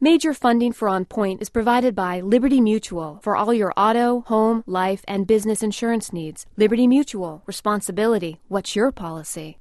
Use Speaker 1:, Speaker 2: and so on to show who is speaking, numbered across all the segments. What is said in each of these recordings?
Speaker 1: Major funding for On Point is provided by Liberty Mutual for all your auto, home, life, and business insurance needs. Liberty Mutual. Responsibility. What's your policy?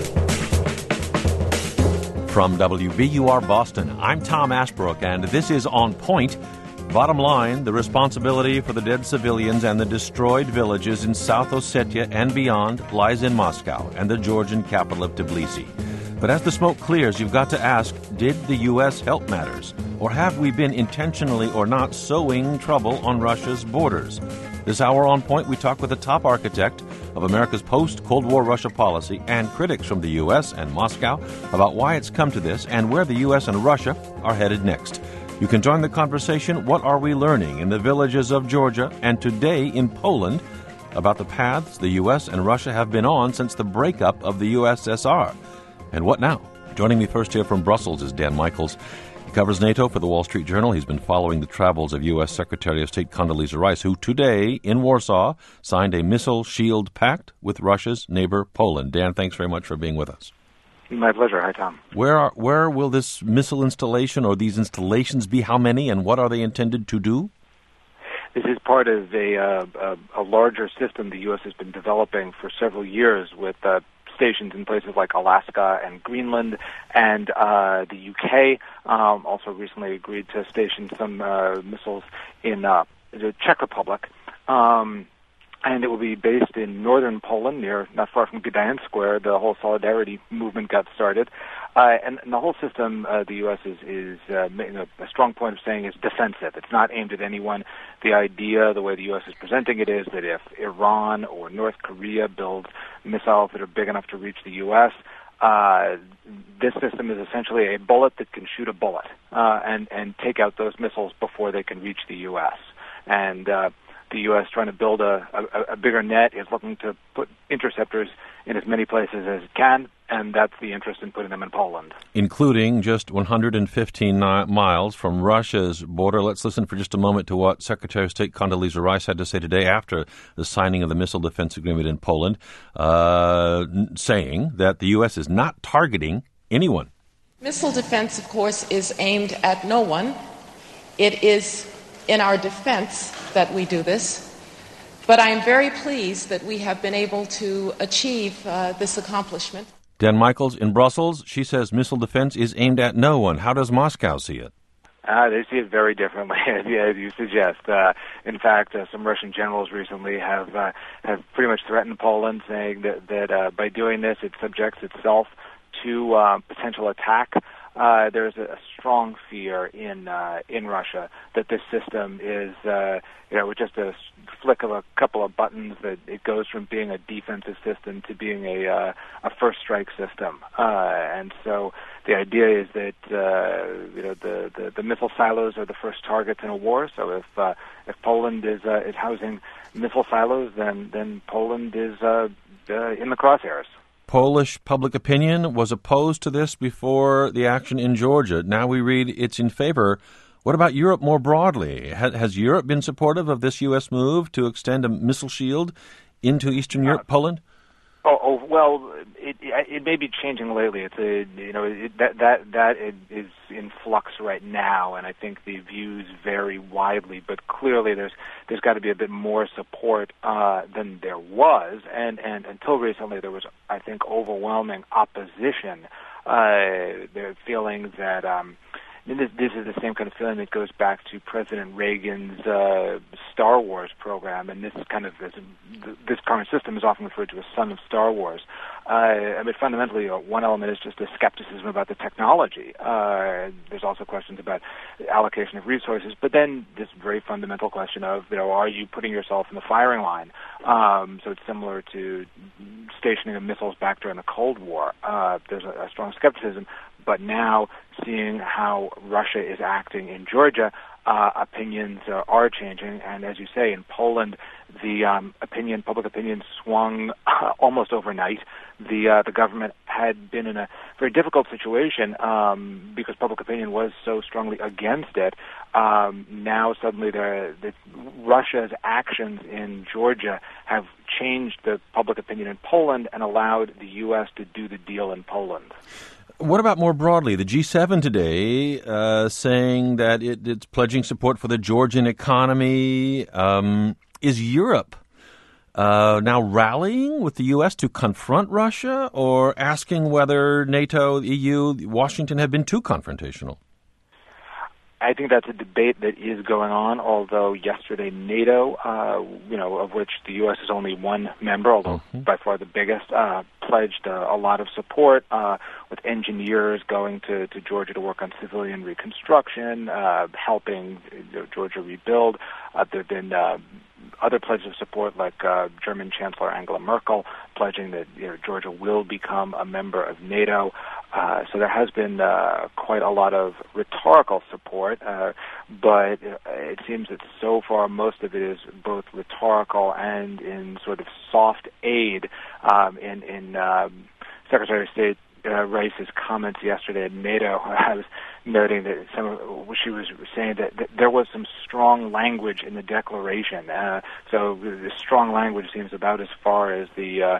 Speaker 2: From WBUR Boston, I'm Tom Ashbrook, and this is On Point. Bottom line, the responsibility for the dead civilians and the destroyed villages in South Ossetia and beyond lies in Moscow and the Georgian capital of Tbilisi. But as the smoke clears, you've got to ask, did the U.S. help matters? Or have we been intentionally or not sowing trouble on Russia's borders? This hour On Point, we talk with the top architect of America's post-Cold War Russia policy and critics from the U.S. and Moscow about why it's come to this and where the U.S. and Russia are headed next. You can join the conversation, what are we learning in the villages of Georgia and today in Poland about the paths the U.S. and Russia have been on since the breakup of the USSR? And what now? Joining me first here from Brussels is Dan Michaels. He covers NATO for the Wall Street Journal. He's been following the travels of U.S. Secretary of State Condoleezza Rice, who today in Warsaw signed a missile shield pact with Russia's neighbor Poland. Dan, thanks very much for being with us.
Speaker 3: My pleasure. Hi, Tom.
Speaker 2: Where will this missile installation or these installations be? How many, and what are they intended to do?
Speaker 3: This is part of a larger system the U.S. has been developing for several years with stations in places like Alaska and Greenland, and the UK also recently agreed to station some missiles in the Czech Republic. And it will be based in northern Poland, not far from Gdańsk, where the whole Solidarity movement got started. And the whole system, the U.S. is making a strong point of saying is defensive. It's not aimed at anyone. The idea, the way the U.S. is presenting it, is that if Iran or North Korea builds missiles that are big enough to reach the U.S., this system is essentially a bullet that can shoot a bullet and take out those missiles before they can reach the U.S. And the U.S. trying to build a bigger net is looking to put interceptors in as many places as it can, and that's the interest in putting them in Poland. Including
Speaker 2: just 115 miles from Russia's border. Let's listen for just a moment to what Secretary of State Condoleezza Rice had to say today after the signing of the Missile Defense Agreement in Poland, saying that the U.S. is not targeting anyone.
Speaker 4: Missile defense, of course, is aimed at no one. It is in our defense that we do this. But I am very pleased that we have been able to achieve this accomplishment.
Speaker 2: Dan Michaels in Brussels, she says missile defense is aimed at no one. How does Moscow see it?
Speaker 3: They see it very differently, as you suggest. In fact, some Russian generals recently have pretty much threatened Poland, saying that by doing this, it subjects itself to potential attack. There's a strong fear in Russia that this system is, with just a flick of a couple of buttons, that it goes from being a defensive system to being a first strike system. And so the idea is that the missile silos are the first targets in a war. So if Poland is housing missile silos, then Poland is in the crosshairs.
Speaker 2: Polish public opinion was opposed to this before the action in Georgia. Now we read it's in favor. What about Europe more broadly? Has Europe been supportive of this U.S. move to extend a missile shield into Eastern Europe, Poland?
Speaker 3: Well, it may be changing lately. It's that is in flux right now, and I think the views vary widely. But clearly, there's got to be a bit more support than there was, and until recently, there was, I think, overwhelming opposition. They're feeling that. This is the same kind of feeling that goes back to President Reagan's Star Wars program, and this current system is often referred to as son of Star Wars. Fundamentally, one element is just a skepticism about the technology. There's also questions about allocation of resources, but then this very fundamental question of, are you putting yourself in the firing line? So it's similar to stationing of missiles back during the Cold War. There's a strong skepticism. But now, seeing how Russia is acting in Georgia, opinions are changing. And as you say, in Poland, the public opinion swung almost overnight. The government had been in a very difficult situation because public opinion was so strongly against it. Now suddenly Russia's actions in Georgia have changed the public opinion in Poland and allowed the U.S. to do the deal in Poland.
Speaker 2: What about more broadly? The G7 today saying that it's pledging support for the Georgian economy. Is Europe now rallying with the U.S. to confront Russia, or asking whether NATO, the EU, Washington have been too confrontational?
Speaker 3: I think that's a debate that is going on, although yesterday NATO, of which the U.S. is only one member, although by far the biggest, pledged a lot of support with engineers going to Georgia to work on civilian reconstruction, helping Georgia rebuild. There have been other pledges of support, like German Chancellor Angela Merkel pledging that Georgia will become a member of NATO. So there has been quite a lot of rhetorical support, but it seems that so far most of it is both rhetorical and in sort of soft aid. In Secretary of State Rice's comments yesterday at NATO, I was noting that she was saying that there was some strong language in the declaration. So the strong language seems about as far as the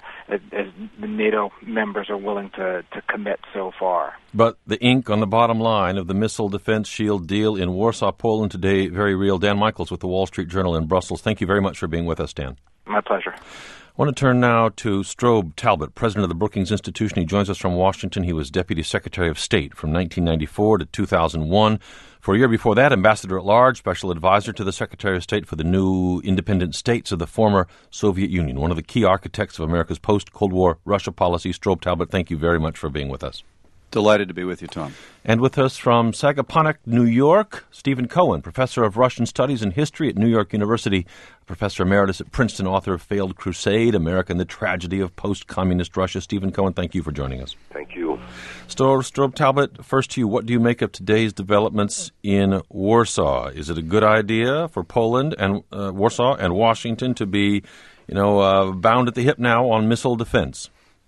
Speaker 3: NATO members are willing to commit so far.
Speaker 2: But the ink on the bottom line of the missile defense shield deal in Warsaw, Poland today, very real. Dan Michaels with the Wall Street Journal in Brussels. Thank you very much for being with us, Dan.
Speaker 3: My pleasure.
Speaker 2: I want to turn now to Strobe Talbott, president of the Brookings Institution. He joins us from Washington. He was Deputy Secretary of State from 1994 to 2001. For a year before that, Ambassador at Large, Special Advisor to the Secretary of State for the new independent states of the former Soviet Union, one of the key architects of America's post-Cold War Russia policy. Strobe Talbott, thank you very much for being with us.
Speaker 5: Delighted to be with you, Tom.
Speaker 2: And with us from Sagaponack, New York, Stephen Cohen, Professor of Russian Studies and History at New York University, Professor Emeritus at Princeton, author of Failed Crusade, America and the Tragedy of Post-Communist Russia. Stephen Cohen, thank you for joining us.
Speaker 6: Thank you.
Speaker 2: Strobe Talbott, first to you, what do you make of today's developments in Warsaw? Is it a good idea for Poland and Warsaw and Washington to be, bound at the hip now on missile defense?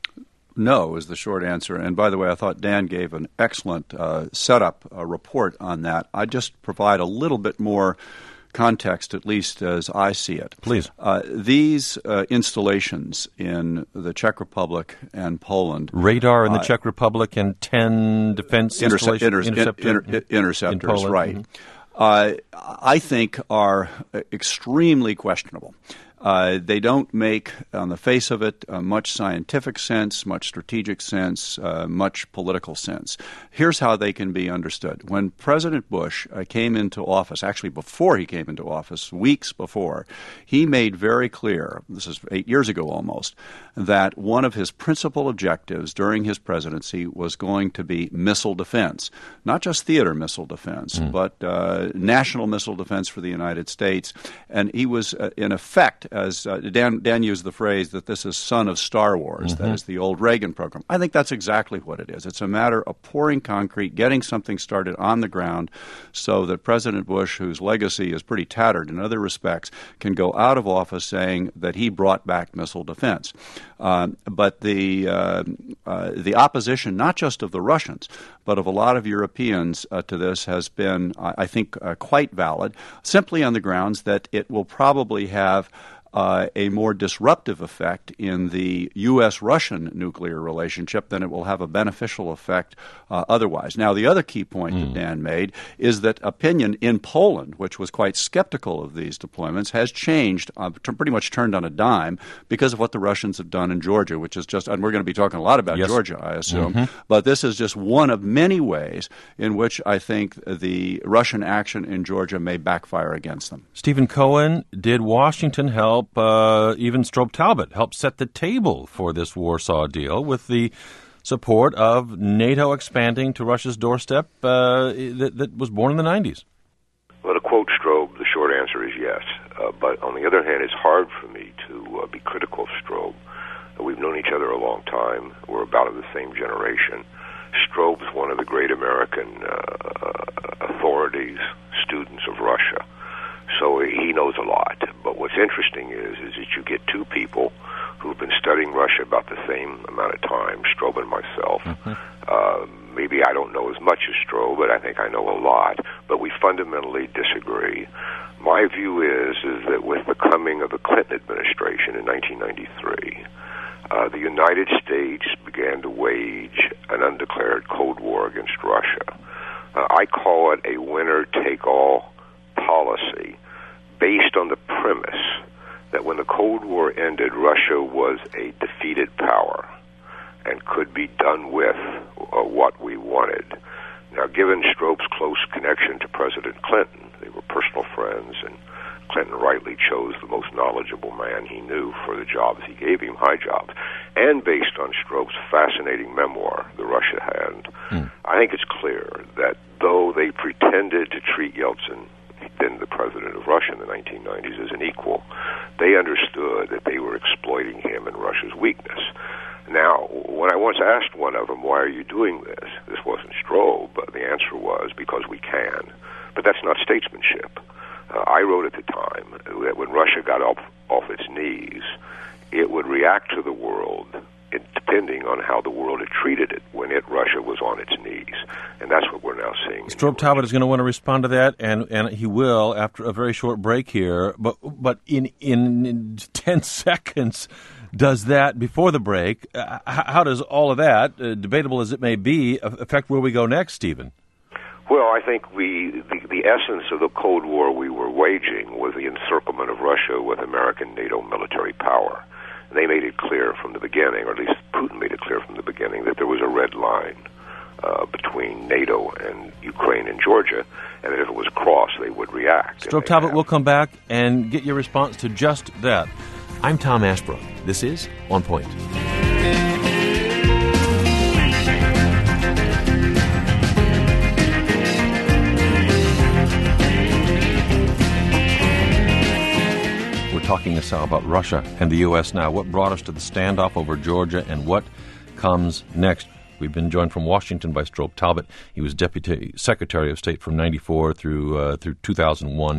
Speaker 5: No is the short answer. And by the way, I thought Dan gave an excellent setup report on that. I just provide a little bit more context, at least as I see it.
Speaker 2: Please.
Speaker 5: These installations in the Czech Republic and Poland.
Speaker 2: Radar in the Czech Republic and 10 defense
Speaker 5: interceptors,
Speaker 2: in Poland.
Speaker 5: Right. Mm-hmm. I think are extremely questionable. They don't make, on the face of it, much scientific sense, much strategic sense, much political sense. Here's how they can be understood. When President Bush came into office, actually before he came into office, weeks before, he made very clear, this is 8 years ago almost, that one of his principal objectives during his presidency was going to be missile defense. Not just theater missile defense, but national missile defense for the United States. And he was, in effect, as Dan used the phrase that this is son of Star Wars, that is the old Reagan program. I think that's exactly what it is. It's a matter of pouring concrete, getting something started on the ground so that President Bush, whose legacy is pretty tattered in other respects, can go out of office saying that he brought back missile defense. But the opposition, not just of the Russians, but of a lot of Europeans to this has been, I think, quite valid, simply on the grounds that it will probably have a more disruptive effect in the U.S.-Russian nuclear relationship than it will have a beneficial effect otherwise. Now, the other key point that Dan made is that opinion in Poland, which was quite skeptical of these deployments, has changed, pretty much turned on a dime because of what the Russians have done in Georgia, which is just, and we're going to be talking a lot about Georgia, I assume, but this is just one of many ways in which I think the Russian action in Georgia may backfire against them.
Speaker 2: Stephen Cohen, did Washington help, even Strobe Talbott, help set the table for this Warsaw deal with the support of NATO expanding to Russia's doorstep that was born in the 90s?
Speaker 6: Well, to quote Strobe, the short answer is yes. But on the other hand, it's hard for me to be critical of Strobe. We've known each other a long time. We're about of the same generation. Strobe's one of the great American authorities, students of Russia. So he knows a lot. But what's interesting is that you get two people who've been studying Russia about the same amount of time, Strobe and myself. Maybe I don't know as much as Strobe, but I think I know a lot. But we fundamentally disagree. My view is that with the coming of the Clinton administration in 1993, the United States began to wage an undeclared Cold War against Russia. I call it a winner-take-all policy based on the premise that when the Cold War ended, Russia was a defeated power and could be done with what we wanted. Now, given Strobe's close connection to President Clinton, they were personal friends, and Clinton rightly chose the most knowledgeable man he knew for the jobs he gave him, high jobs, and based on Strobe's fascinating memoir, The Russia Hand, I think it's clear that though they pretended to treat Yeltsin, then the president of Russia in the 1990s, as an equal, they understood that they were exploiting him and Russia's weakness. Now, when I once asked one of them, why are you doing this? This wasn't Strobe, but the answer was, because we can. But that's not statesmanship. I wrote at the time that when Russia got off its knees, it would react to the world depending on how the world had treated it when Russia was on its knees. And that's what we're now seeing.
Speaker 2: Strobe Talbott is going to want to respond to that, and he will after a very short break here. But in 10 seconds, does that, before the break, how does all of that, debatable as it may be, affect where we go next, Stephen?
Speaker 6: Well, I think the essence of the Cold War we were waging was the encirclement of Russia with American NATO military power. They made it clear from the beginning, or at least Putin made it clear from the beginning, that there was a red line between NATO and Ukraine and Georgia, and that if it was crossed, they would react.
Speaker 2: Strobe Talbott, we'll come back and get your response to just that. I'm Tom Ashbrook. This is On Point. Talking this about Russia and the U.S. now. What brought us to the standoff over Georgia and what comes next? We've been joined from Washington by Strobe Talbott. He was Deputy Secretary of State from 94 through 2001,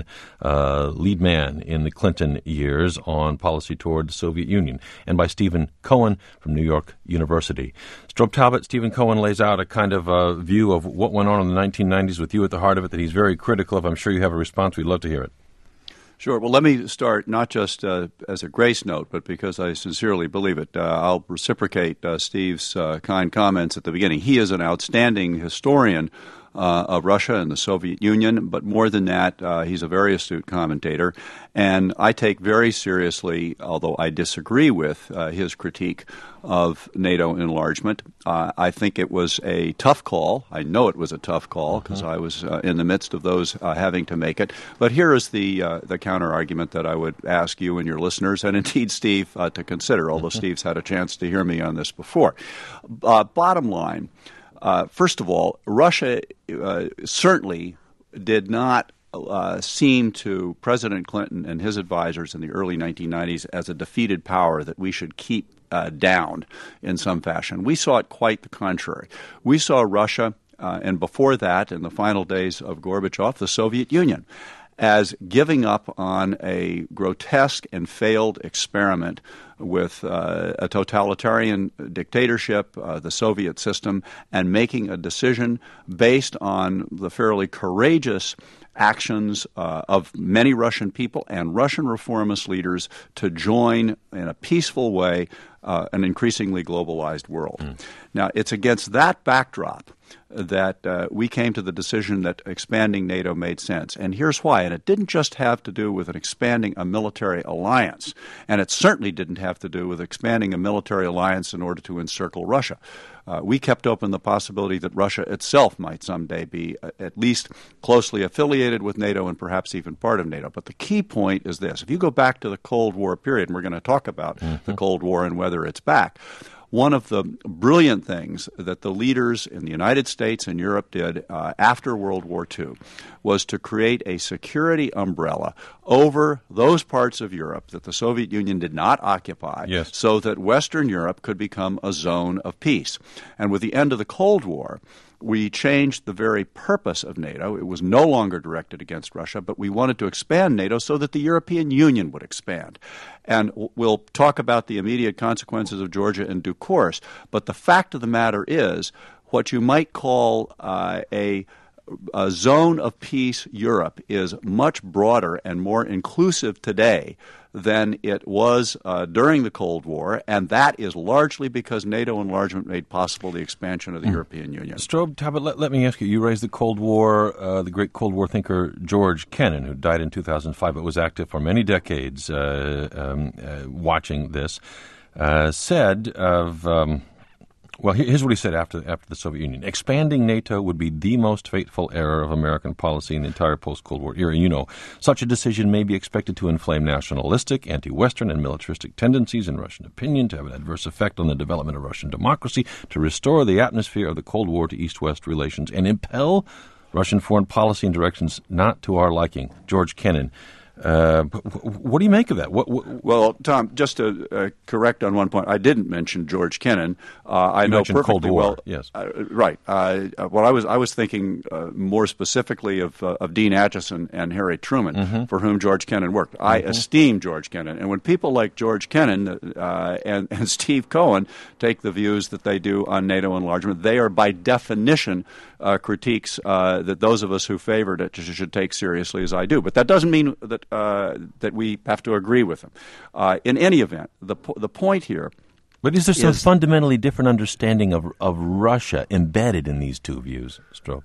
Speaker 2: lead man in the Clinton years on policy toward the Soviet Union, and by Stephen Cohen from New York University. Strobe Talbott, Stephen Cohen lays out a kind of view of what went on in the 1990s with you at the heart of it that he's very critical of. I'm sure you have a response. We'd love to hear it.
Speaker 5: Sure. Well, let me start not just as a grace note, but because I sincerely believe it. I'll reciprocate Steve's kind comments at the beginning. He is an outstanding historian of Russia and the Soviet Union, but more than that, he's a very astute commentator. And I take very seriously, although I disagree with his critique of NATO enlargement. I think it was a tough call. I know it was a tough call because I was in the midst of those having to make it. But here is the counter-argument that I would ask you and your listeners, and indeed Steve, to consider, although Steve's had a chance to hear me on this before. Bottom line, first of all, Russia certainly did not seem to President Clinton and his advisors in the early 1990s as a defeated power that we should keep down in some fashion. We saw it quite the contrary. We saw Russia, and before that, in the final days of Gorbachev, the Soviet Union, as giving up on a grotesque and failed experiment with a totalitarian dictatorship, the Soviet system, and making a decision based on the fairly courageous actions of many Russian people and Russian reformist leaders to join in a peaceful way an increasingly globalized world. Now, it's against that backdrop that we came to the decision that expanding NATO made sense. And here's why. And it didn't just have to do with expanding a military alliance, and it certainly didn't have to do with expanding a military alliance in order to encircle Russia. We kept open the possibility that Russia itself might someday be at least closely affiliated with NATO and perhaps even part of NATO. But the key point is this. If you go back to the Cold War period, and we're going to talk about the Cold War and whether it's back, one of the brilliant things that the leaders in the United States and Europe did after World War II was to create a security umbrella over those parts of Europe that the Soviet Union did not occupy, so that Western Europe could become a zone of peace. And with the end of the Cold War, we changed the very purpose of NATO. It was no longer directed against Russia, but we wanted to expand NATO so that the European Union would expand. And we'll talk about the immediate consequences of Georgia in due course. But the fact of the matter is, what you might call a zone of peace Europe is much broader and more inclusive today than it was during the Cold War, and that is largely because NATO enlargement made possible the expansion of the European Union.
Speaker 2: Strobe Talbott, let me ask you, you raised the Cold War, the great Cold War thinker George Kennan, who died in 2005 but was active for many decades watching this, said of... Well, here's what he said after the Soviet Union. Expanding NATO would be the most fateful error of American policy in the entire post-Cold War era. You know, such a decision may be expected to inflame nationalistic, anti-Western, and militaristic tendencies in Russian opinion, to have an adverse effect on the development of Russian democracy, to restore the atmosphere of the Cold War to East-West relations, and impel Russian foreign policy in directions not to our liking. George Kennan. What do you make of that?
Speaker 5: Well, Tom, just to correct on one point, I didn't mention George Kennan. I know perfectly
Speaker 2: Cold War.
Speaker 5: well.
Speaker 2: Yes,
Speaker 5: right. Well, I was thinking more specifically of Dean Acheson and Harry Truman, for whom George Kennan worked. I esteem George Kennan, and when people like George Kennan and Steve Cohen take the views that they do on NATO enlargement, they are by definition critiques that those of us who favored it should take seriously, as I do. But that doesn't mean that we have to agree with them. In any event, the point here.
Speaker 2: But is there some fundamentally different understanding of Russia embedded in these two views, Strobe?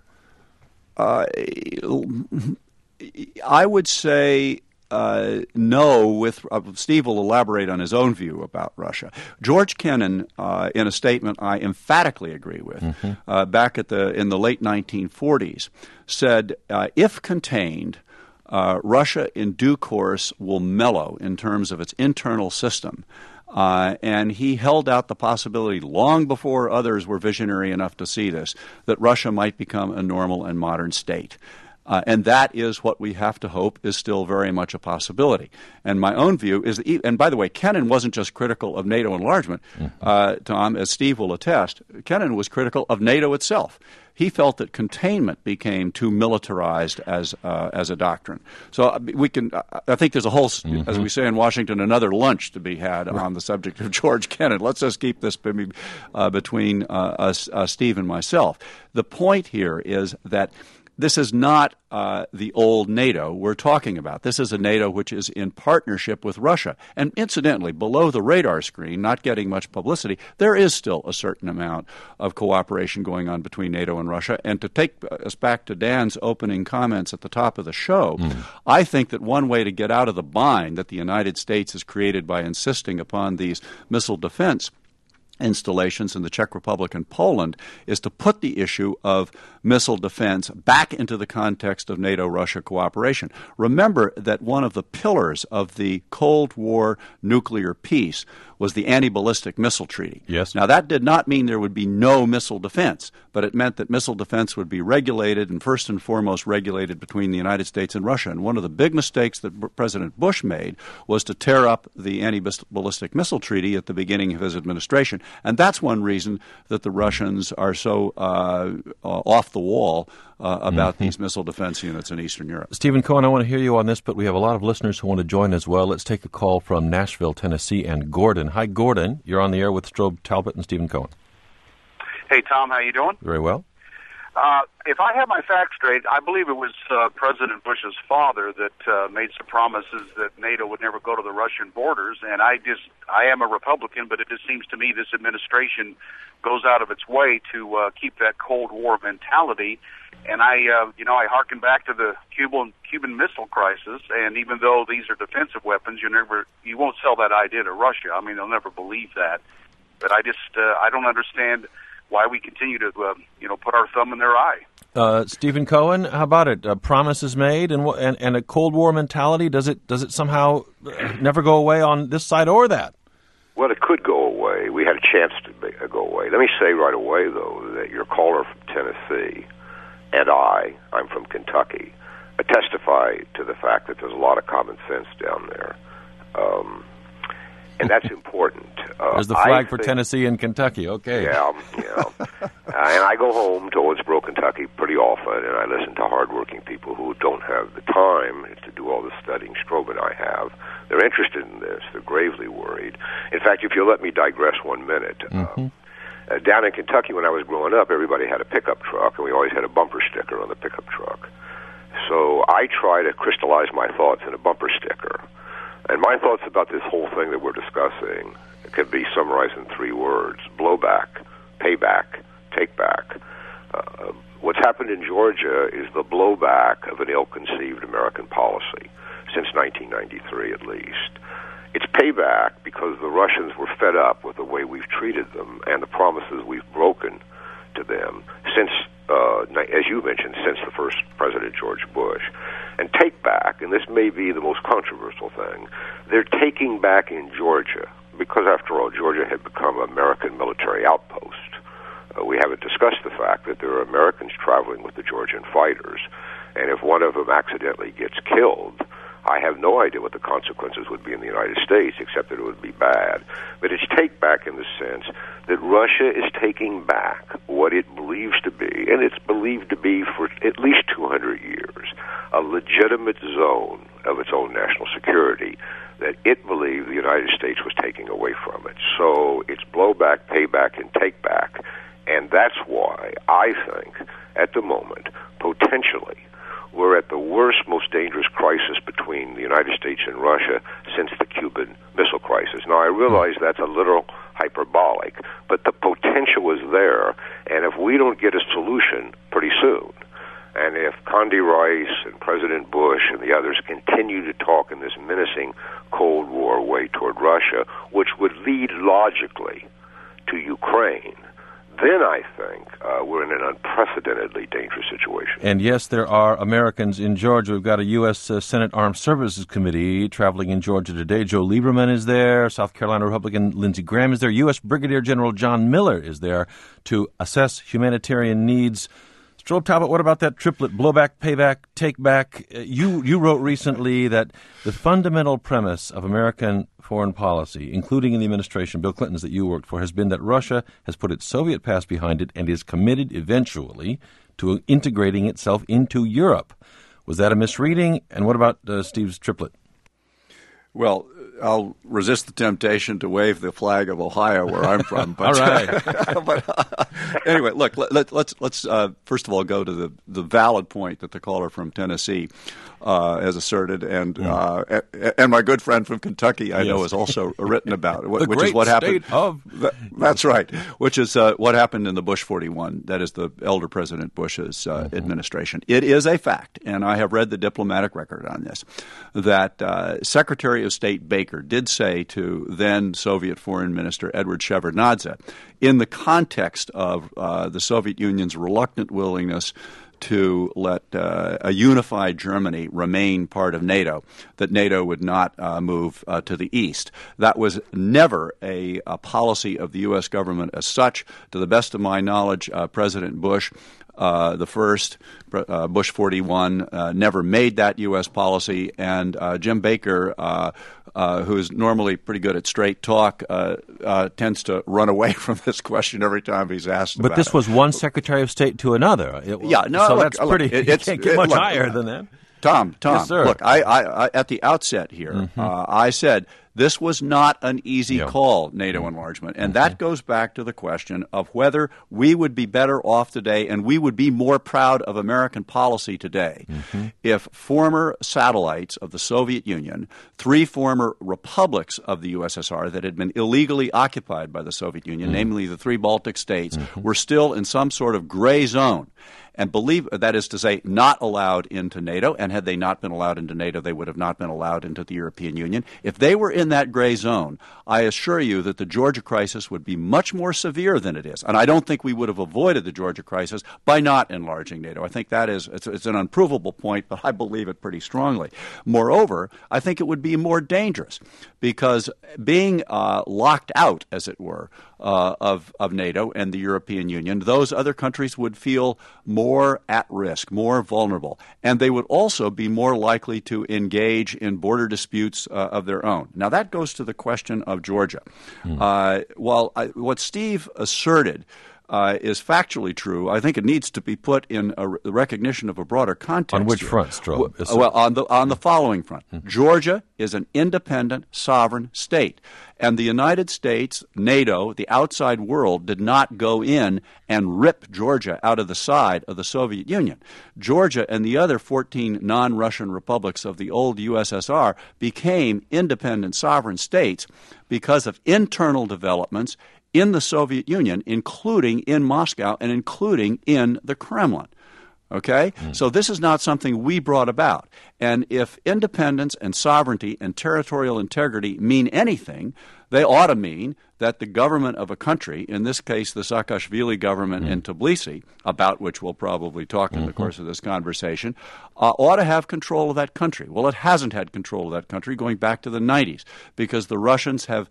Speaker 5: I would say no. Steve will elaborate on his own view about Russia. George Kennan, in a statement I emphatically agree with, back in the late 1940s, said, if contained, Russia in due course will mellow in terms of its internal system. And he held out the possibility, long before others were visionary enough to see this, that Russia might become a normal and modern state. And that is what we have to hope is still very much a possibility. And my own view is, and by the way, Kennan wasn't just critical of NATO enlargement, Tom, as Steve will attest. Kennan was critical of NATO itself. He felt that containment became too militarized as a doctrine. So we can. I think there's a whole, as we say in Washington, another lunch to be had on the subject of George Kennan. Let's just keep this between Steve and myself. The point here is that this is not the old NATO we're talking about. This is a NATO which is in partnership with Russia. And incidentally, below the radar screen, not getting much publicity, there is still a certain amount of cooperation going on between NATO and Russia. And to take us back to Dan's opening comments at the top of the show, I think that one way to get out of the bind that the United States has created by insisting upon these missile defense installations in the Czech Republic and Poland is to put the issue of missile defense back into the context of NATO-Russia cooperation. Remember that one of the pillars of the Cold War nuclear peace was the anti-ballistic missile treaty.
Speaker 2: Yes.
Speaker 5: Now, that did not mean there would be no missile defense, but it meant that missile defense would be regulated, and first and foremost regulated between the United States and Russia. And one of the big mistakes that President Bush made was to tear up the anti-ballistic missile treaty at the beginning of his administration. And that's one reason that the Russians are so off the wall about these missile defense units in Eastern Europe.
Speaker 2: Stephen Cohen, I want to hear you on this, but we have a lot of listeners who want to join as well. Let's take a call from Nashville, Tennessee, and Gordon. Hi, Gordon. You're on the air with Strobe Talbott and Stephen Cohen.
Speaker 7: Hey, Tom. How you doing?
Speaker 2: Very well.
Speaker 7: If I have my facts straight, I believe it was President Bush's father that made some promises that NATO would never go to the Russian borders. And I am a Republican, but it just seems to me this administration goes out of its way to keep that Cold War mentality. And I hearken back to the Cuban Missile Crisis. And even though these are defensive weapons, you won't sell that idea to Russia. I mean, they'll never believe that. But I don't understand why we continue to put our thumb in their eye.
Speaker 2: Stephen Cohen, how about it? Promises made and a Cold War mentality. Does it somehow never go away on this side or that?
Speaker 6: Well, it could go away. We had a chance to go away. Let me say right away, though, that your caller from Tennessee and I'm from Kentucky, testify to the fact that there's a lot of common sense down there. And that's important.
Speaker 2: There's the flag for Tennessee and Kentucky. Okay.
Speaker 6: Yeah. And I go home to Owensboro, Kentucky pretty often, and I listen to hardworking people who don't have the time to do all the studying Strobe and I have. They're interested in this. They're gravely worried. In fact, if you'll let me digress 1 minute, down in Kentucky when I was growing up, everybody had a pickup truck, and we always had a bumper sticker on the pickup truck. So I try to crystallize my thoughts in a bumper sticker. And my thoughts about this whole thing that we're discussing can be summarized in 3 words: blowback, payback, take back. What's happened in Georgia is the blowback of an ill-conceived American policy since 1993 at least. It's payback because the Russians were fed up with the way we've treated them and the promises we've broken to them since, as you mentioned, since the first President George Bush. And take back, and this may be the most controversial thing, they're taking back in Georgia because, after all, Georgia had become an American military outpost. We haven't discussed the fact that there are Americans traveling with the Georgian fighters, and if one of them accidentally gets killed, I have no idea what the consequences would be in the United States, except that it would be bad. But it's take back in the sense that Russia is taking back what it believes to be, and it's believed to be for at least 200 years, a legitimate zone of its own national security that it believed the United States was taking away from it. So it's blowback, payback, and take back. And that's why I think, at the moment, potentially, we're at the worst, most dangerous crisis between the United States and Russia since the Cuban Missile Crisis. Now, I realize that's a little hyperbolic, but the potential is there, and if we don't get a solution pretty soon, and if Condi Rice and President Bush and the others continue to talk in this menacing Cold War way toward Russia, which would lead logically to Ukraine, then I think we're in an unprecedentedly dangerous situation.
Speaker 2: And yes, there are Americans in Georgia. We've got a U.S. Senate Armed Services Committee traveling in Georgia today. Joe Lieberman is there. South Carolina Republican Lindsey Graham is there. U.S. Brigadier General John Miller is there to assess humanitarian needs. Strobe Talbot, what about that triplet, blowback, payback, take back? You wrote recently that the fundamental premise of American foreign policy, including in the administration, Bill Clinton's that you worked for, has been that Russia has put its Soviet past behind it and is committed eventually to integrating itself into Europe. Was that a misreading? And what about Steve's triplet?
Speaker 5: Well, I'll resist the temptation to wave the flag of Ohio, where I'm from. But,
Speaker 2: all right.
Speaker 5: But anyway, look, let's first of all go to the valid point that the caller from Tennessee has asserted, and my good friend from Kentucky, I know, has also written about it, which is what happened. That's right. Which is what happened in the Bush 41. That is the elder President Bush's administration. It is a fact, and I have read the diplomatic record on this, that Secretary of State Baker did say to then Soviet Foreign Minister Edward Shevardnadze, in the context of the Soviet Union's reluctant willingness to let a unified Germany remain part of NATO, that NATO would not move to the east. That was never a policy of the U.S. government as such. To the best of my knowledge, President Bush, the first, Bush 41, never made that U.S. policy, and Jim Baker, who is normally pretty good at straight talk, tends to run away from this question every time he's asked about it.
Speaker 2: But this was one Secretary of State to another. That's pretty. You can't get much higher than that.
Speaker 5: Tom,
Speaker 2: yes, sir.
Speaker 5: Look, I at the outset here, I said this was not an easy call, NATO enlargement, and that goes back to the question of whether we would be better off today and we would be more proud of American policy today if former satellites of the Soviet Union, 3 former republics of the USSR that had been illegally occupied by the Soviet Union, namely the 3 Baltic states, were still in some sort of gray zone. And that is to say, not allowed into NATO, and had they not been allowed into NATO, they would have not been allowed into the European Union. If they were in that gray zone, I assure you that the Georgia crisis would be much more severe than it is. And I don't think we would have avoided the Georgia crisis by not enlarging NATO. I think that it's an unprovable point, but I believe it pretty strongly. Moreover, I think it would be more dangerous because being locked out, as it were, of NATO and the European Union, those other countries would feel more at risk, more vulnerable, and they would also be more likely to engage in border disputes of their own. Now, that goes to the question of Georgia. What Steve asserted is factually true. I think it needs to be put in the recognition of a broader context.
Speaker 2: On which front, Strobe?
Speaker 5: Well, on the following front. Mm-hmm. Georgia is an independent, sovereign state. And the United States, NATO, the outside world, did not go in and rip Georgia out of the side of the Soviet Union. Georgia and the other 14 non-Russian republics of the old USSR became independent, sovereign states because of internal developments in the Soviet Union, including in Moscow and including in the Kremlin. Okay? So this is not something we brought about. And if independence and sovereignty and territorial integrity mean anything, they ought to mean that the government of a country, in this case the Saakashvili government in Tbilisi, about which we'll probably talk in the course of this conversation, ought to have control of that country. Well, it hasn't had control of that country going back to the 90s because the Russians have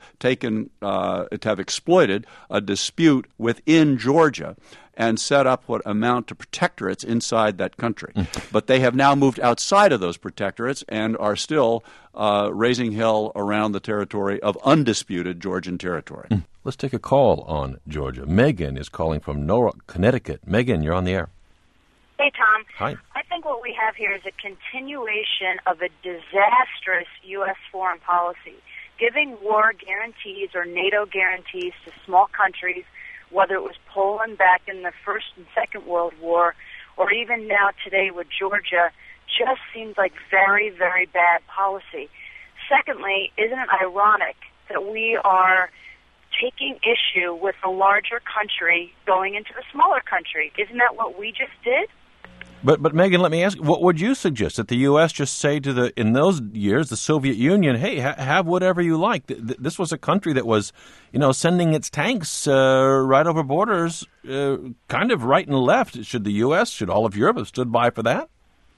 Speaker 5: exploited a dispute within Georgia and set up what amount to protectorates inside that country. But they have now moved outside of those protectorates and are still raising hell around the territory of undisputed Georgian territory.
Speaker 2: Let's take a call on Georgia. Megan is calling from Norwalk, Connecticut. Megan, you're on the air.
Speaker 8: Hey, Tom.
Speaker 2: Hi.
Speaker 8: I think what we have here is a continuation of a disastrous U.S. foreign policy, giving war guarantees or NATO guarantees to small countries, whether it was Poland back in the First and Second World War, or even now today with Georgia, just seems like very, very bad policy. Secondly, isn't it ironic that we are taking issue with a larger country going into a smaller country? Isn't that what we just did?
Speaker 2: But Megan, let me ask, what would you suggest? That the U.S. just say to in those years, the Soviet Union, hey, have whatever you like. This was a country that was, sending its tanks right over borders, kind of right and left. Should the U.S., should all of Europe have stood by for that?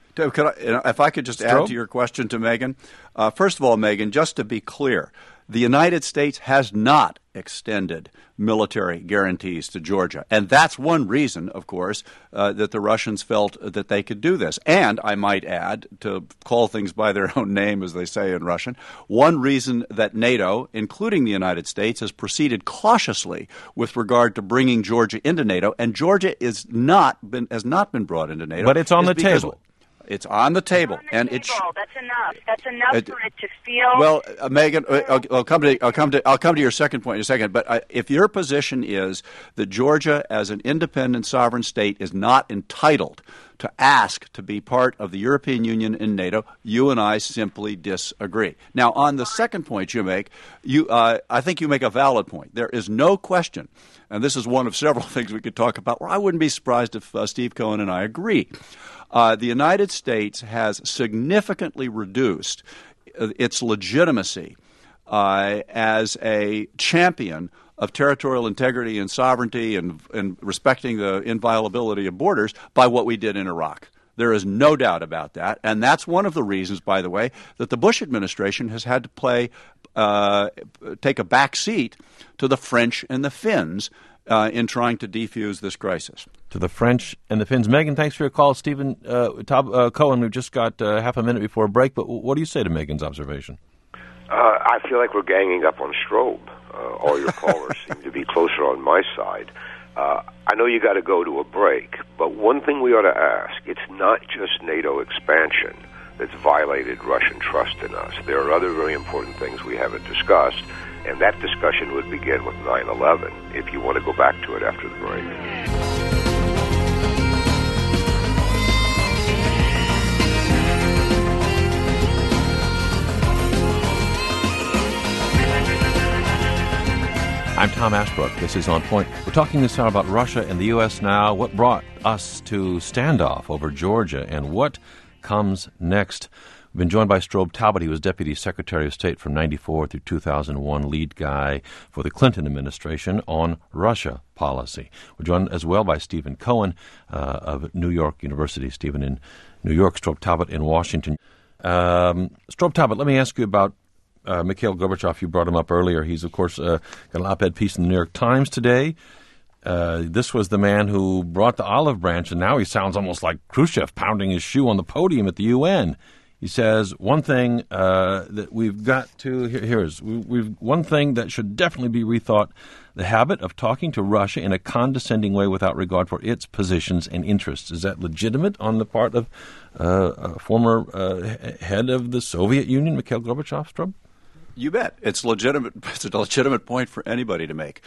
Speaker 5: If I could just add to your question to Megan. First of all, Megan, just to be clear, the United States has not extended military guarantees to Georgia. And that's one reason, of course, that the Russians felt that they could do this. And I might add, to call things by their own name, as they say in Russian, one reason that NATO, including the United States, has proceeded cautiously with regard to bringing Georgia into NATO, and Georgia has not been brought into NATO.
Speaker 2: But it's on the table.
Speaker 5: It's on the table,
Speaker 8: that's enough. That's enough for it to feel.
Speaker 5: Well, Megan, I'll come to your second point in a second. But if your position is that Georgia, as an independent sovereign state, is not entitled to ask to be part of the European Union and NATO, you and I simply disagree. Now, on the second point you make, I think you make a valid point. There is no question, and this is one of several things we could talk about, where I wouldn't be surprised if Steve Cohen and I agree. The United States has significantly reduced its legitimacy as a champion of territorial integrity and sovereignty and respecting the inviolability of borders by what we did in Iraq. There is no doubt about that. And that's one of the reasons, by the way, that the Bush administration has had to take a back seat to the French and the Finns in trying to defuse this crisis.
Speaker 2: To the French and the Finns. Megan, thanks for your call. Stephen Cohen, we've just got half a minute before a break, but what do you say to Megan's observation?
Speaker 6: I feel like we're ganging up on Strobe. All your callers seem to be closer on my side. I know you got to go to a break, but one thing we ought to ask, it's not just NATO expansion that's violated Russian trust in us. There are other very important things we haven't discussed, and that discussion would begin with 9/11, if you want to go back to it after the break.
Speaker 2: I'm Tom Ashbrook. This is On Point. We're talking this hour about Russia and the U.S. now, what brought us to standoff over Georgia, and what comes next. We've been joined by Strobe Talbott. He was Deputy Secretary of State from 1994 through 2001, lead guy for the Clinton administration on Russia policy. We're joined as well by Stephen Cohen of New York University. Stephen in New York, Strobe Talbott in Washington. Strobe Talbott, let me ask you about Mikhail Gorbachev. You brought him up earlier. He's, of course, got an op-ed piece in the New York Times today. This was the man who brought the olive branch, and now he sounds almost like Khrushchev pounding his shoe on the podium at the UN. He says one thing that we've got to one thing that should definitely be rethought: the habit of talking to Russia in a condescending way without regard for its positions and interests. Is that legitimate on the part of a former head of the Soviet Union, Mikhail Gorbachev, Strobe?
Speaker 5: You bet. It's legitimate. It's a legitimate point for anybody to make.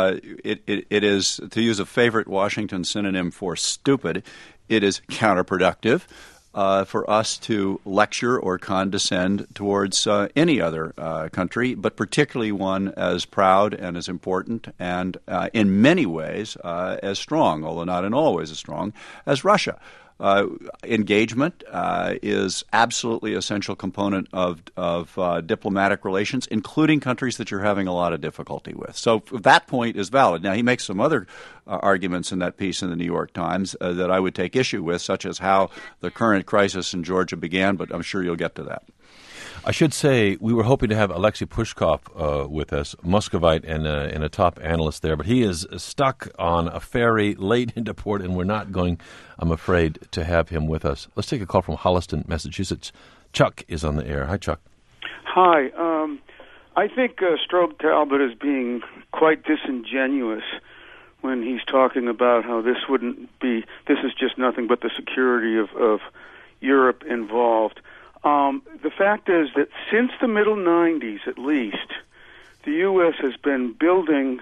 Speaker 5: It is, to use a favorite Washington synonym for stupid, it is counterproductive for us to lecture or condescend towards any other country, but particularly one as proud and as important and in many ways as strong, although not in all ways as strong, as Russia. Engagement is absolutely an essential component of diplomatic relations, including countries that you're having a lot of difficulty with. So that point is valid. Now, he makes some other arguments in that piece in the New York Times that I would take issue with, such as how the current crisis in Georgia began, but I'm sure you'll get to that.
Speaker 2: I should say we were hoping to have Alexei Pushkov with us, Muscovite and a top analyst there, but he is stuck on a ferry late into port, and we're not going, I'm afraid, to have him with us. Let's take a call from Holliston, Massachusetts. Chuck is on the air. Hi, Chuck.
Speaker 9: Hi. I think Strobe Talbot is being quite disingenuous when he's talking about how this is just nothing but the security of Europe involved. The fact is that since the middle 90s, at least, the U.S. has been building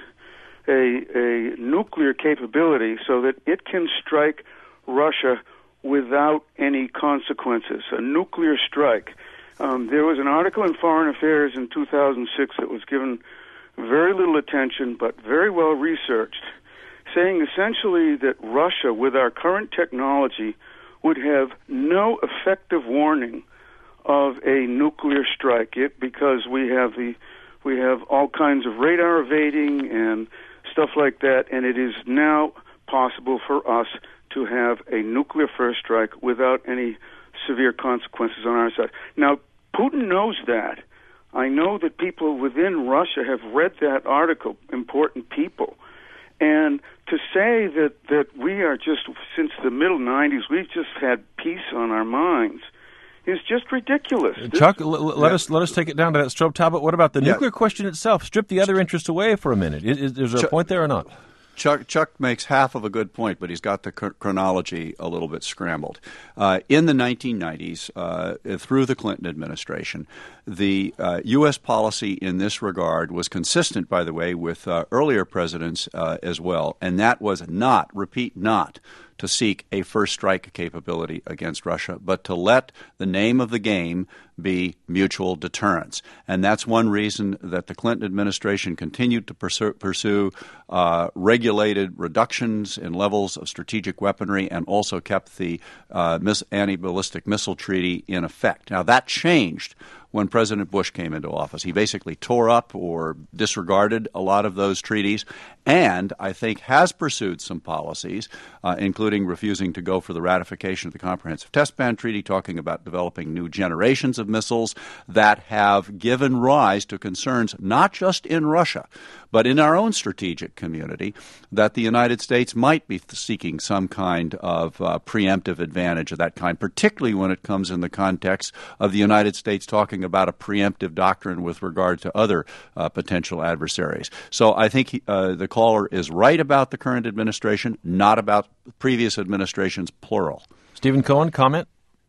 Speaker 9: a nuclear capability so that it can strike Russia without any consequences, a nuclear strike. There was an article in Foreign Affairs in 2006 that was given very little attention but very well researched, saying essentially that Russia, with our current technology, would have no effective warning of a nuclear strike, because we have all kinds of radar evading and stuff like that, and it is now possible for us to have a nuclear first strike without any severe consequences on our side. Now, Putin knows that. I know that people within Russia have read that article, important people, and to say that we are just, since the middle 90s, we've just had peace on our minds is just ridiculous.
Speaker 2: Chuck, let us take it down to that, Strobe Talbot. What about the nuclear question itself? Strip the other interests away for a minute. Is there a point there or not?
Speaker 5: Chuck makes half of a good point, but he's got the chronology a little bit scrambled. In the 1990s, through the Clinton administration, the U.S. policy in this regard was consistent, by the way, with earlier presidents as well, and that was not to seek a first strike capability against Russia, but to let the name of the game be mutual deterrence. And that's one reason that the Clinton administration continued to pursue regulated reductions in levels of strategic weaponry and also kept the anti-ballistic missile treaty in effect. Now, that changed when President Bush came into office. He basically tore up or disregarded a lot of those treaties and, I think, has pursued some policies, including refusing to go for the ratification of the Comprehensive Test Ban Treaty, talking about developing new generations of missiles that have given rise to concerns not just in Russia, but in our own strategic community, that the United States might be seeking some kind of preemptive advantage of that kind, particularly when it comes in the context of the United States talking about a preemptive doctrine with regard to other potential adversaries. So I think the caller is right about the current administration, not about previous administrations, plural.
Speaker 2: Stephen Cohen, comment?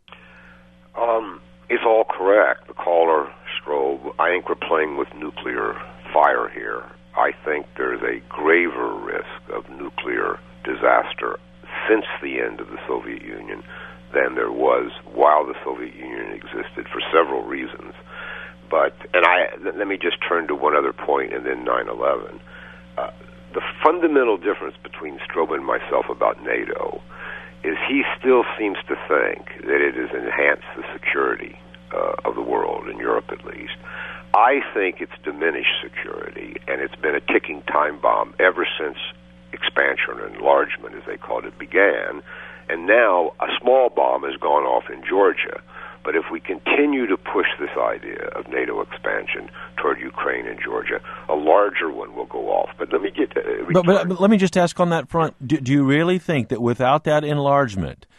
Speaker 6: It's all correct. The caller, Strobe, I think we're playing with nuclear fire here. I think there's a graver risk of nuclear disaster since the end of the Soviet Union than there was while the Soviet Union existed, for several reasons. But let me just turn to one other point, and then 9/11. The fundamental difference between Strobe and myself about NATO is he still seems to think that it has enhanced the security of the world, in Europe at least. I think it's diminished security, and it's been a ticking time bomb ever since expansion or enlargement, as they called it, began. And now a small bomb has gone off in Georgia. But if we continue to push this idea of NATO expansion toward Ukraine and Georgia, a larger one will go off. But let me get to
Speaker 2: but let me just ask on that front, do you really think that without that enlargement,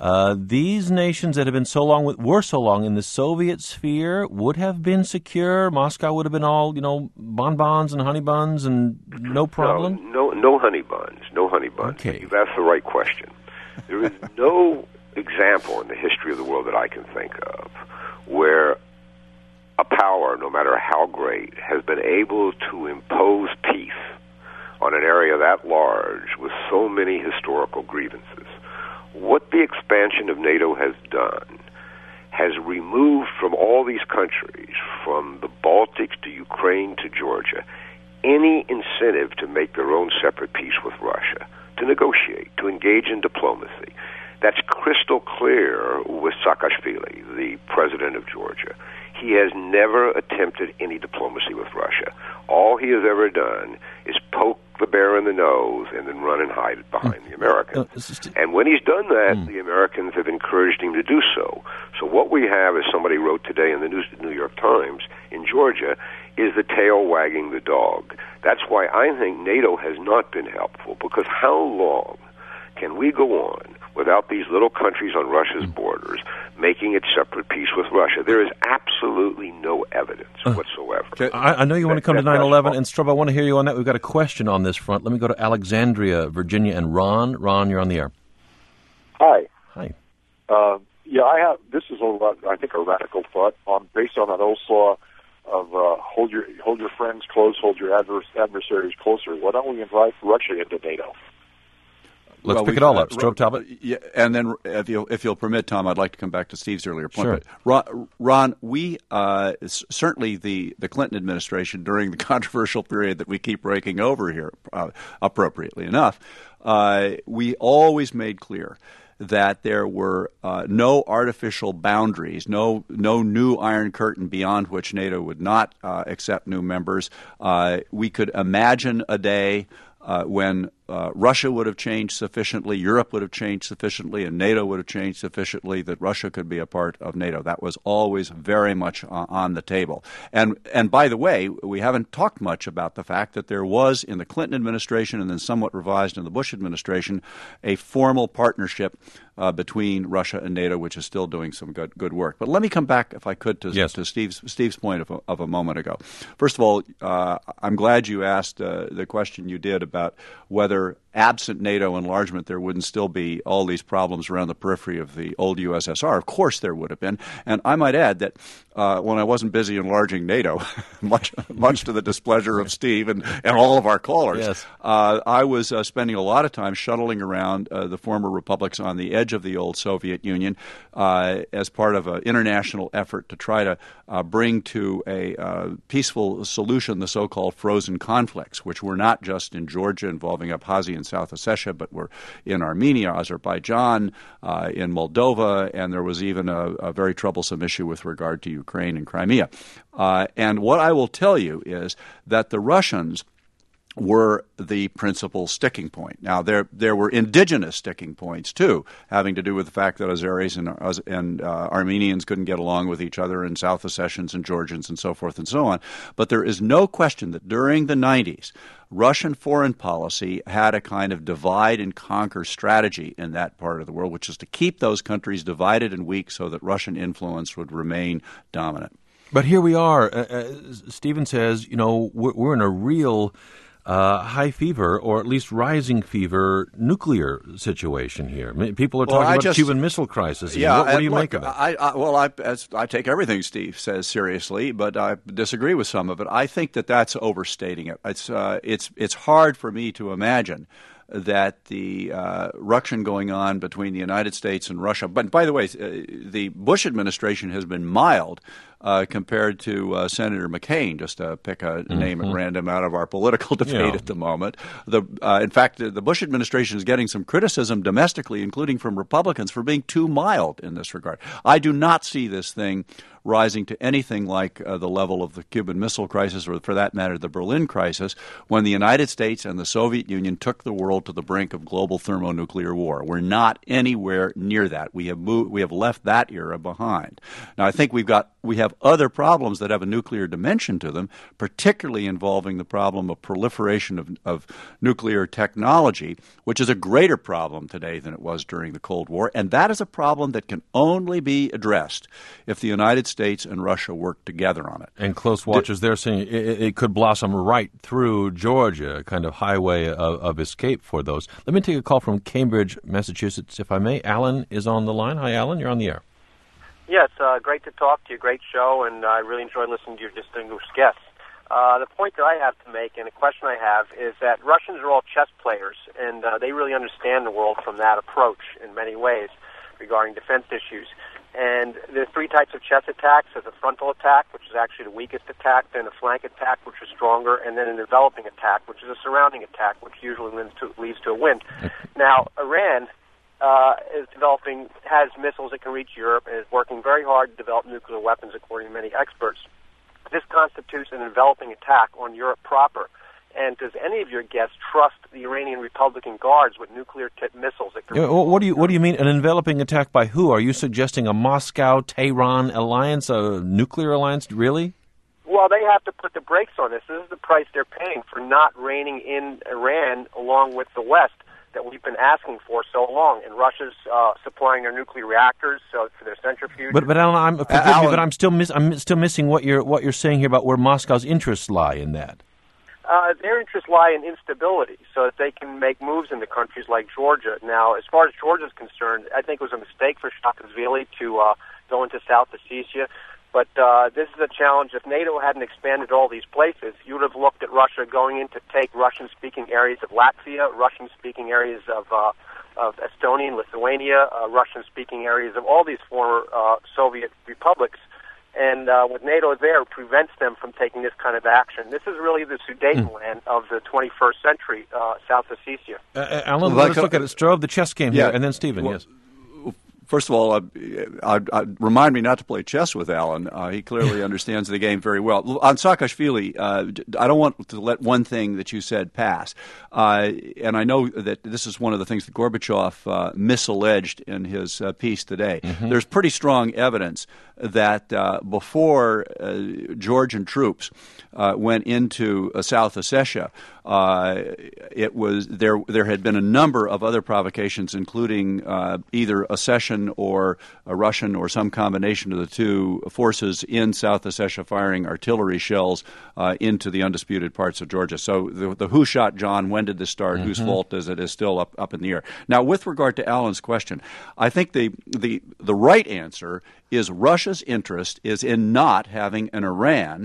Speaker 2: these nations that have been were so long in the Soviet sphere would have been secure. Moscow would have been all, bonbons and honey buns and no problem?
Speaker 6: No honey buns. No honey buns.
Speaker 2: Okay.
Speaker 6: You've asked the right question. There is no example in the history of the world that I can think of where a power, no matter how great, has been able to impose peace on an area that large with so many historical grievances. What the expansion of NATO has done has removed from all these countries, from the Baltics to Ukraine to Georgia, any incentive to make their own separate peace with Russia, to negotiate, to engage in diplomacy. That's crystal clear with Saakashvili, the president of Georgia. He has never attempted any diplomacy with Russia. All he has ever done is poke the bear in the nose and then run and hide behind the Americans. And when he's done that, the Americans have encouraged him to do so. So what we have, as somebody wrote today in the New York Times, in Georgia, is the tail wagging the dog. That's why I think NATO has not been helpful, because how long can we go on without these little countries on Russia's borders making its separate peace with Russia? There is absolutely no evidence whatsoever.
Speaker 2: I know you want to come to 9/11, and Straub, I want to hear you on that. We've got a question on this front. Let me go to Alexandria, Virginia, and Ron. Ron, you're on the air.
Speaker 10: Hi.
Speaker 2: Hi.
Speaker 10: I have. This is I think a radical thought based on an old saw of hold your friends close, hold your adversaries closer. Why don't we invite Russia into NATO?
Speaker 2: Let's pick it all up. Straub Talbot.
Speaker 5: Yeah, and then if you'll permit, Tom, I'd like to come back to Steve's earlier point.
Speaker 2: Sure.
Speaker 5: But Ron, we certainly the Clinton administration during the controversial period that we keep raking over here, appropriately enough, we always made clear that there were no artificial boundaries, no new Iron Curtain beyond which NATO would not accept new members. We could imagine a day when Russia would have changed sufficiently, Europe would have changed sufficiently, and NATO would have changed sufficiently that Russia could be a part of NATO. That was always very much on the table. And by the way, we haven't talked much about the fact that there was in the Clinton administration and then somewhat revised in the Bush administration a formal partnership between Russia and NATO, which is still doing some good work. But let me come back, if I could, to Steve's point of a moment ago. First of all, I'm glad you asked the question you did about whether absent NATO enlargement there wouldn't still be all these problems around the periphery of the old USSR. Of course there would have been. And I might add that when I wasn't busy enlarging NATO, much to the displeasure of Steve and all of our callers, I was spending a lot of time shuttling around the former republics on the edge of the old Soviet Union as part of an international effort to try to bring to a peaceful solution the so-called frozen conflicts, which were not just in Georgia involving Abkhazia and South Ossetia, but were in Armenia, Azerbaijan, in Moldova, and there was even a very troublesome issue with regard to Ukraine and Crimea. And what I will tell you is that the Russians were the principal sticking point. Now, there were indigenous sticking points, too, having to do with the fact that Azeris and Armenians couldn't get along with each other, and South Ossetians and Georgians and so forth and so on. But there is no question that during the 90s, Russian foreign policy had a kind of divide-and-conquer strategy in that part of the world, which is to keep those countries divided and weak so that Russian influence would remain dominant.
Speaker 2: But here we are. Stephen says, we're in a real high fever, or at least rising fever, nuclear situation here. People are talking about the Cuban Missile Crisis.
Speaker 5: Yeah,
Speaker 2: what do you make of it?
Speaker 5: I take everything Steve says seriously, but I disagree with some of it. I think that's overstating it. It's hard for me to imagine that the ruction going on between the United States and Russia. But by the way, the Bush administration has been mild compared to Senator McCain, just to pick a name at random out of our political debate at the moment. In fact, the Bush administration is getting some criticism domestically, including from Republicans, for being too mild in this regard. I do not see this thing rising to anything like the level of the Cuban Missile Crisis, or for that matter, the Berlin Crisis, when the United States and the Soviet Union took the world to the brink of global thermonuclear war. We're not anywhere near that. We have left that era behind. Now, I think we've got we have other problems that have a nuclear dimension to them, particularly involving the problem of proliferation of nuclear technology, which is a greater problem today than it was during the Cold War. And that is a problem that can only be addressed if the United States and Russia work together on it.
Speaker 2: And close watchers, they're saying it could blossom right through Georgia, a kind of highway of escape for those. Let me take a call from Cambridge, Massachusetts, if I may. Alan is on the line. Hi, Alan. You're on the air.
Speaker 11: Yes, great to talk to you. Great show, and I really enjoyed listening to your distinguished guests. The point that I have to make, and a question I have, is that Russians are all chess players, and they really understand the world from that approach in many ways regarding defense issues. And there's three types of chess attacks. There's a frontal attack, which is actually the weakest attack, then a flank attack, which is stronger, and then an enveloping attack, which is a surrounding attack, which usually leads to a win. Now, Iran has missiles that can reach Europe and is working very hard to develop nuclear weapons, according to many experts. This constitutes an enveloping attack on Europe proper. And does any of your guests trust the Iranian Republican Guards with nuclear-tipped missiles that can...
Speaker 2: What do you mean, an enveloping attack by who? Are you suggesting a Moscow-Tehran alliance, a nuclear alliance, really?
Speaker 11: Well, they have to put the brakes on this. This is the price they're paying for not reining in Iran along with the West that we've been asking for so long. And Russia's supplying their nuclear reactors for their centrifuge.
Speaker 2: But Alan, forgive me, but I'm still missing what you're saying here about where Moscow's interests lie in that.
Speaker 11: Their interests lie in instability, so that they can make moves into countries like Georgia. Now, as far as Georgia is concerned, I think it was a mistake for Saakashvili to go into South Ossetia. But this is a challenge. If NATO hadn't expanded all these places, you would have looked at Russia going in to take Russian-speaking areas of Latvia, Russian-speaking areas of Estonia and Lithuania, Russian-speaking areas of all these former Soviet republics. And with NATO there, it prevents them from taking this kind of action. This is really the Sudetenland of the 21st century, South Ossetia.
Speaker 2: Alan, let's look at it. Strobe, the chess game here, and then Stephen, yes.
Speaker 5: First of all, remind me not to play chess with Alan. He clearly understands the game very well. On Saakashvili, I don't want to let one thing that you said pass. And I know that this is one of the things that Gorbachev misalleged in his piece today. Mm-hmm. There's pretty strong evidence that before Georgian troops went into South Ossetia, it was there had been a number of other provocations, including either a Session or a Russian or some combination of the two forces in South Ossetia firing artillery shells into the undisputed parts of Georgia. So the who shot John, when did this start, whose fault is it, is still up in the air. Now, with regard to Alan's question, I think the right answer is Russia's interest is in not having an Iran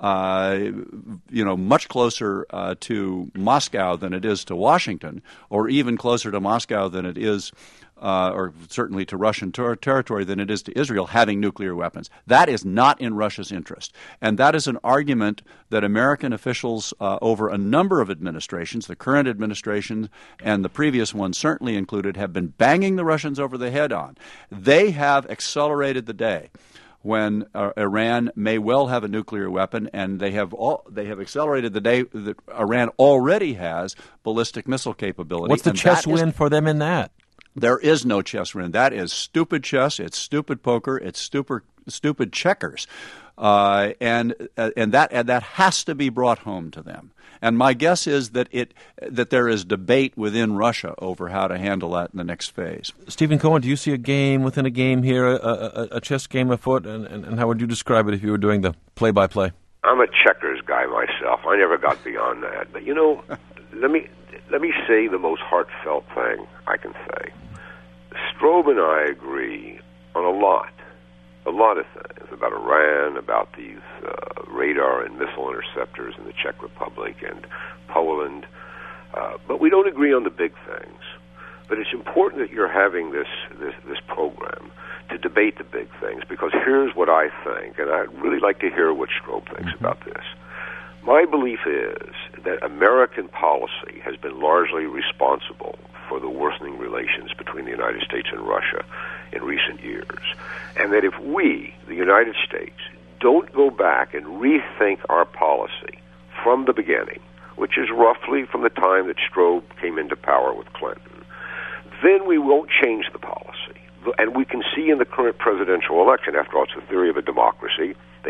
Speaker 5: much closer to Moscow than it is to Washington, or even closer to Moscow than it is, or certainly to Russian territory than it is to Israel, having nuclear weapons. That is not in Russia's interest. And that is an argument that American officials over a number of administrations, the current administration and the previous one certainly included, have been banging the Russians over the head on. They have accelerated the day when Iran may well have a nuclear weapon, and they have accelerated the day that Iran already has ballistic missile capability.
Speaker 2: What's the chess win for them in that?
Speaker 5: There is no chess win. That is stupid chess. It's stupid poker. It's stupid checkers, and that has to be brought home to them. And my guess is that there is debate within Russia over how to handle that in the next phase.
Speaker 2: Stephen Cohen, do you see a game within a game here, a chess game afoot, and how would you describe it if you were doing the play-by-play?
Speaker 6: I'm a checkers guy myself. I never got beyond that. But let me say the most heartfelt thing I can say. Strobe and I agree on a lot of things about Iran, about these radar and missile interceptors in the Czech Republic and Poland, but we don't agree on the big things. But it's important that you're having this program to debate the big things, because here's what I think, and I'd really like to hear what Strobe thinks about this. My belief is that American policy has been largely responsible for the worsening relations between the United States and Russia in recent years. And that if we, the United States, don't go back and rethink our policy from the beginning, which is roughly from the time that Strobe came into power with Clinton, then we won't change the policy. And we can see in the current presidential election, after all, it's the theory of a democracy,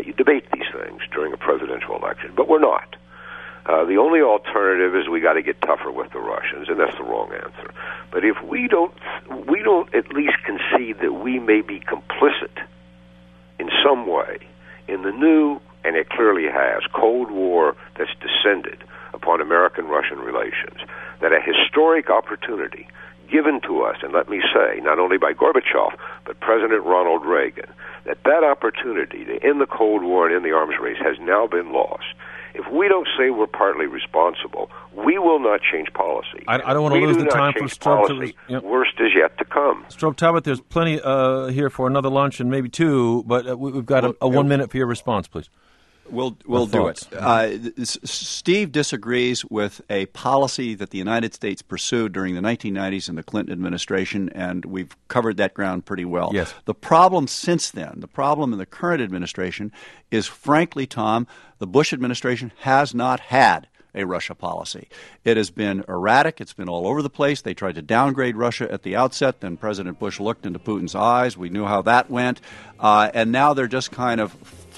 Speaker 6: that you debate these things during a presidential election, but we're not. The only alternative is we got to get tougher with the Russians, and that's the wrong answer. But if we don't at least concede that we may be complicit in some way in the new, and it clearly has, Cold War that's descended upon American-Russian relations, that a historic opportunity given to us, and let me say, not only by Gorbachev, but President Ronald Reagan, that opportunity to end the Cold War and end the arms race has now been lost. If we don't say we're partly responsible, we will not change policy.
Speaker 2: I don't want to lose the time for Strobe Talbot.
Speaker 6: Yep. Worst is yet to come.
Speaker 2: Strobe Talbot, there's plenty here for another lunch and maybe two, but we've got a 1 minute for your response, please.
Speaker 5: We'll do it. Steve disagrees with a policy that the United States pursued during the 1990s in the Clinton administration, and we've covered that ground pretty well.
Speaker 2: Yes.
Speaker 5: The problem since then, the problem in the current administration is, frankly, Tom, the Bush administration has not had a Russia policy. It has been erratic. It's been all over the place. They tried to downgrade Russia at the outset. Then President Bush looked into Putin's eyes. We knew how that went. And now they're just kind of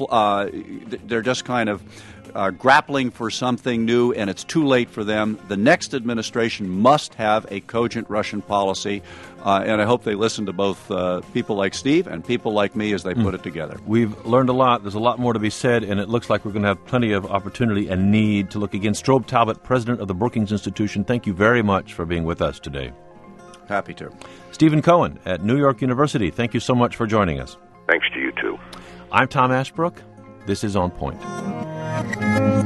Speaker 5: grappling for something new, and it's too late for them. The next administration must have a cogent Russian policy, and I hope they listen to both people like Steve and people like me as they put it together.
Speaker 2: We've learned a lot. There's a lot more to be said, and it looks like we're going to have plenty of opportunity and need to look again. Strobe Talbot, president of the Brookings Institution, thank you very much for being with us today.
Speaker 5: Happy to.
Speaker 2: Stephen Cohen at New York University, thank you so much for joining us.
Speaker 6: Thanks to you, too.
Speaker 2: I'm Tom Ashbrook. This is On Point.